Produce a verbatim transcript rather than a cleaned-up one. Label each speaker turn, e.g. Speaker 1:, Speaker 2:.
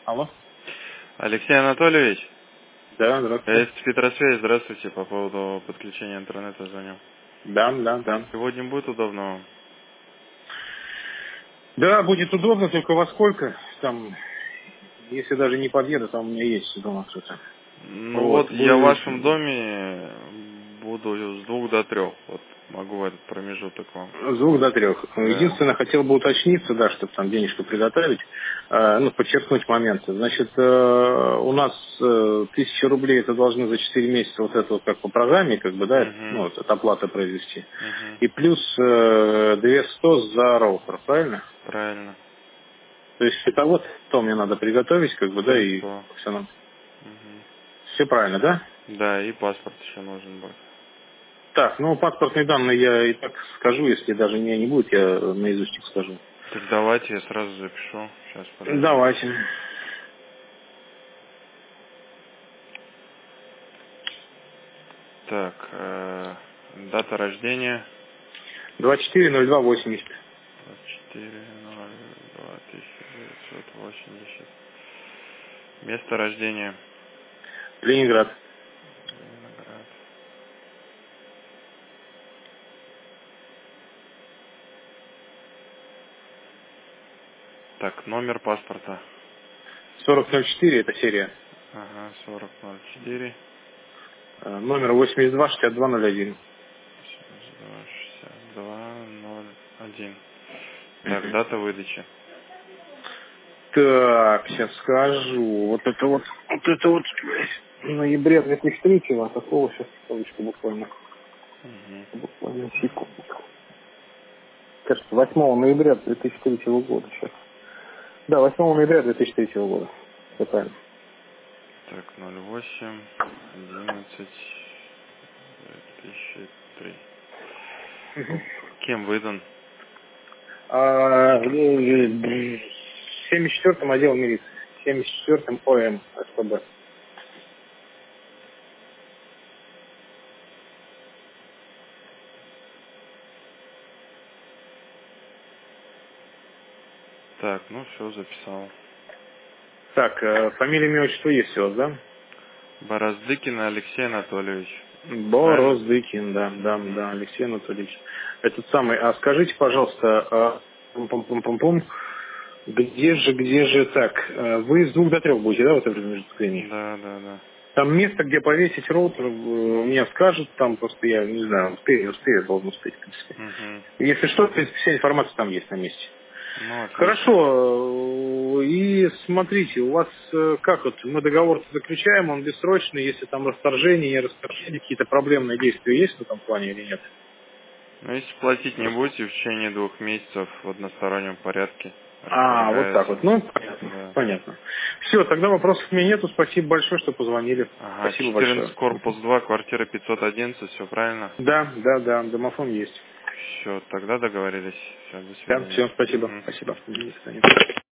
Speaker 1: Алло.
Speaker 2: Алексей Анатольевич,
Speaker 1: Да,
Speaker 2: я
Speaker 1: здравствуйте.
Speaker 2: из Петросвязи, здравствуйте, по поводу подключения интернета звоню.
Speaker 1: Да, да, да.
Speaker 2: Сегодня будет удобно вам?
Speaker 1: Да, будет удобно, только во сколько? Там, если даже не подъеду, там у меня есть дома что-то.
Speaker 2: Ну
Speaker 1: Вот,
Speaker 2: вот, я в
Speaker 1: будет
Speaker 2: вашем доме буду с двух до трех, вот могу в этот промежуток вам.
Speaker 1: с двух до трех.
Speaker 2: Да.
Speaker 1: Единственное, хотел бы уточниться, да, чтобы там денежку приготовить, э, ну, подчеркнуть моменты. Значит, э, у нас э, тысяча рублей это должны за четыре месяца вот это вот как по программе, как бы, да, это, ну,
Speaker 2: Угу.
Speaker 1: вот от оплаты произвести.
Speaker 2: Угу.
Speaker 1: И плюс э, две сто за роутер, правильно?
Speaker 2: Правильно.
Speaker 1: То есть это вот что мне надо приготовить, как бы, да, и
Speaker 2: сто.
Speaker 1: все,
Speaker 2: Угу.
Speaker 1: все правильно, да?
Speaker 2: Да, и паспорт еще нужен будет.
Speaker 1: Так, ну паспортные данные я и так скажу, если даже меня не будет, я наизусть их скажу.
Speaker 2: Так давайте я сразу запишу. Сейчас, подождите.
Speaker 1: Давайте.
Speaker 2: Так, э, дата рождения
Speaker 1: двадцать четыре ноль два восемьдесят.
Speaker 2: двадцать четыре ноль два тысяча девятьсот восемьдесят. Место рождения
Speaker 1: Ленинград.
Speaker 2: Ленинград. Так, номер паспорта.
Speaker 1: сорок ноль четыре это серия.
Speaker 2: Ага, сорок ноль четыре
Speaker 1: Э, Номер восемьдесят два шестьдесят два ноль один.
Speaker 2: семьдесят два шестьдесят два ноль один. Так,
Speaker 1: Мгм.
Speaker 2: дата выдачи.
Speaker 1: Так, сейчас скажу. Вот это вот, вот это вот в ноябре две тысячи третьего, а такого сейчас, секундочку, буквально.
Speaker 2: Угу.
Speaker 1: Буквально секундочку. Кажется, восьмого ноября две тысячи третьего года сейчас. Да, восьмого ноября две тысячи третьего года. Все правильно.
Speaker 2: Так, ноль восемь одиннадцать две тысячи три. Кем выдан?
Speaker 1: А, ну, семьдесят четвёртым отделом милиции. семьдесят четвёртым ОМ СПБ.
Speaker 2: Так, ну все, записал.
Speaker 1: Так, э, фамилия, имя, отчество есть у вас, да?
Speaker 2: Бороздыкин Алексей Анатольевич. Правильно?
Speaker 1: Бороздыкин, да, да,
Speaker 2: Угу.
Speaker 1: да, Алексей Анатольевич. Этот самый, а скажите, пожалуйста, а, пум-пум-пум-пум-пум, где же, где же так, э, вы с двух до трех будете, да, в это время?
Speaker 2: Да, да, да.
Speaker 1: Там место, где повесить роутер, э, мне скажут, там просто я, не знаю, успею, не успею, должен успеть, в принципе.
Speaker 2: Угу.
Speaker 1: Если что, в принципе, вся информация там есть на месте.
Speaker 2: Ну, отлично.
Speaker 1: Хорошо. И смотрите, у вас э, как вот, мы договор заключаем, он бессрочный, если там расторжение, не расторжение, какие-то проблемные действия есть в этом плане или нет?
Speaker 2: Ну, если платить не будете в течение двух месяцев в одностороннем порядке,
Speaker 1: А, вот так вот.
Speaker 2: расторгается.
Speaker 1: Ну, понятно.
Speaker 2: Да.
Speaker 1: Понятно. Все, тогда вопросов у меня нету. Спасибо большое, что позвонили.
Speaker 2: Ага,
Speaker 1: Спасибо
Speaker 2: четырнадцать
Speaker 1: большое.
Speaker 2: корпус два, квартира пятьсот одиннадцать, все правильно?
Speaker 1: Да, да, да, домофон есть.
Speaker 2: Все, тогда договорились. Все, до
Speaker 1: Да,
Speaker 2: свидания.
Speaker 1: все, спасибо.
Speaker 2: Мгм.
Speaker 1: Спасибо. До свидания.